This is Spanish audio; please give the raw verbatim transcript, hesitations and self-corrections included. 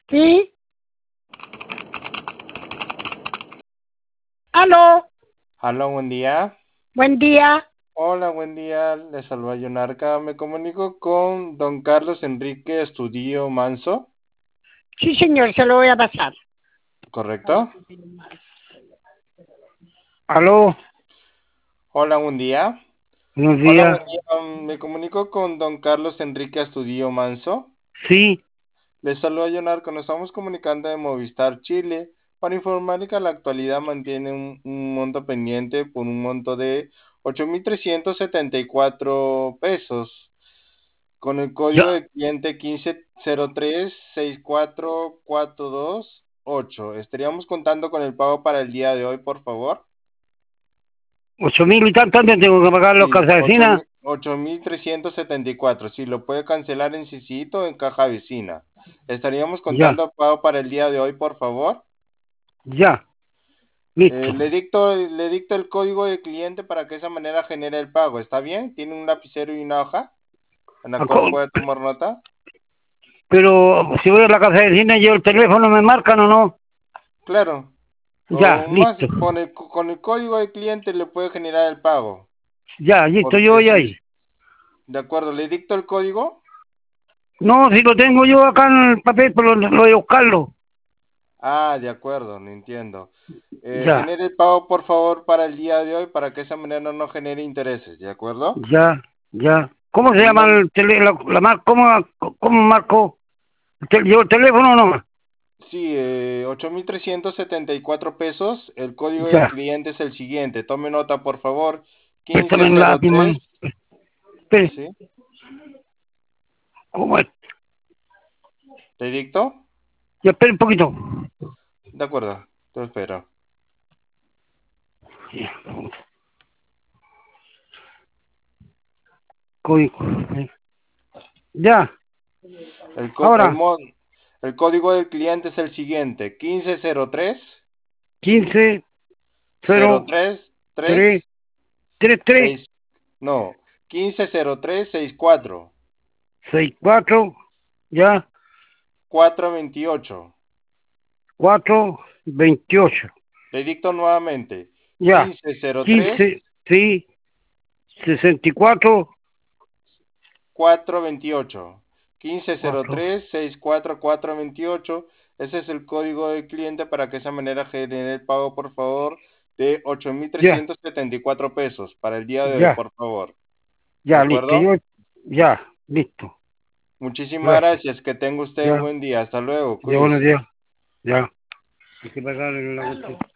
Sí. Aló. Hola, buen día. Buen día. Hola, buen día. Le saluda Yonarca. Me comunico con don Carlos Enrique Estudillo Manso, Sí, señor, se lo voy a pasar. ¿correcto? Aló. Hola, buen día. Buenos Hola, buen días. día. Me comunico con don Carlos Enrique Estudillo Manso. Sí. Le saluda Yonarca. Nos estamos comunicando de Movistar Chile para informarle que a la actualidad mantiene un, un monto pendiente por un monto de ocho mil trescientos setenta y cuatro pesos. Con el código Ya. de cliente quince cero tres seis cuatro cuatro dos ocho. Estaríamos contando con el pago para el día de hoy, por favor. Ocho mil y tanto antes tengo que pagar los Sí, casas vecinas. ocho mil trescientos setenta y cuatro. Si lo puede cancelar en Sisito o en caja vecina. Estaríamos Ya. contando el pago para el día de hoy, por favor. Ya. Eh, Listo. le dicto, le dicto el código de cliente para que de esa manera genere el pago. ¿Está bien? ¿Tiene un lapicero y una hoja en la cual Aco- puede tomar nota? Pero si voy a la casa vecina y yo el teléfono me marcan o no. Claro. Ya. O más, Listo. con el, con el código de cliente le puede generar el pago. Ya. Listo. Yo Porque voy si ahí. es, de acuerdo, le dicto el código. No, si lo tengo yo acá en el papel, pero lo, lo voy a buscarlo. Ah, de acuerdo, no entiendo. Eh, Ya. genere el pago, por favor, para el día de hoy, para que de esa manera no nos genere intereses, ¿de acuerdo? Ya. Ya. ¿Cómo se Mi llama nombre, el tele, la, la mar- ¿Cómo, cómo marco? ¿Te- ¿Llevo el teléfono o no? sí, eh, ocho mil trescientos setenta y cuatro pesos. El código de Ya. cliente es el siguiente. Tome nota, por favor. Préstame quince un cero lápiz, man. tres, Espere. ¿sí? ¿Cómo es? ¿Le dicto? Ya, espere un poquito. De acuerdo, te espero. Ya. Código. Ya. El, co- el, Ahora. mo- el código del cliente es el siguiente. quince cero tres quince, cero cero, tres tres, tres tres, tres, seis no, quince cero tres seis cuatro seis, cuatro. Ya. cuatro veintiocho. Cuatro, veintiocho. Le dicto nuevamente. Ya. quince cero Quince, tres sí. Sesenta y cuatro. cuatro veintiocho. quince cero Cuatro. tres seis cuatro cuatro veintiocho. Ese es el código del cliente para que de esa manera genere el pago, por favor, de ocho mil Ya. trescientos setenta y cuatro pesos para el día de hoy, Ya. por favor. ¿De Ya, listo. acuerdo? Yo. Ya. Listo. Muchísimas Gracias. gracias. Que tenga usted Ya. buen día. Hasta luego. Ya, buenos Cuídese. días. Ya. Hay que pagar en la cuenta.